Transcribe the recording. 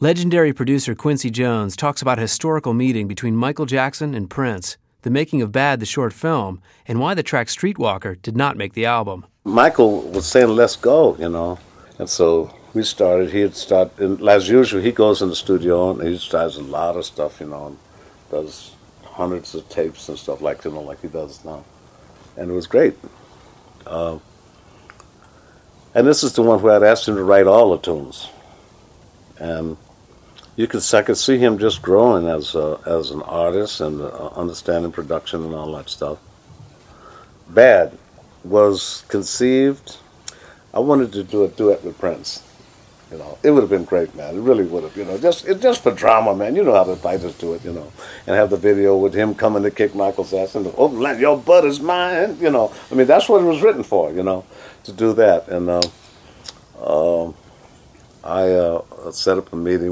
Legendary producer Quincy Jones talks about a historical meeting between Michael Jackson and Prince, the making of Bad, the short film, and why the track Streetwalker did not make the album. Michael was saying, let's go, And so we started. He'd start, and as usual, he goes in the studio and he starts a lot of stuff, and does hundreds of tapes and stuff like he does now. And it was great. And this is the one where I'd asked him to write all the tunes. And I could see him just growing as an artist and understanding production and all that stuff. Bad was conceived. I wanted to do a duet with Prince. It would have been great, man. It really would have. Just for drama, man. You know how the fighters do it, and have the video with him coming to kick Michael's ass and your butt is mine. I mean, that's what it was written for, to do that. And I set up a meeting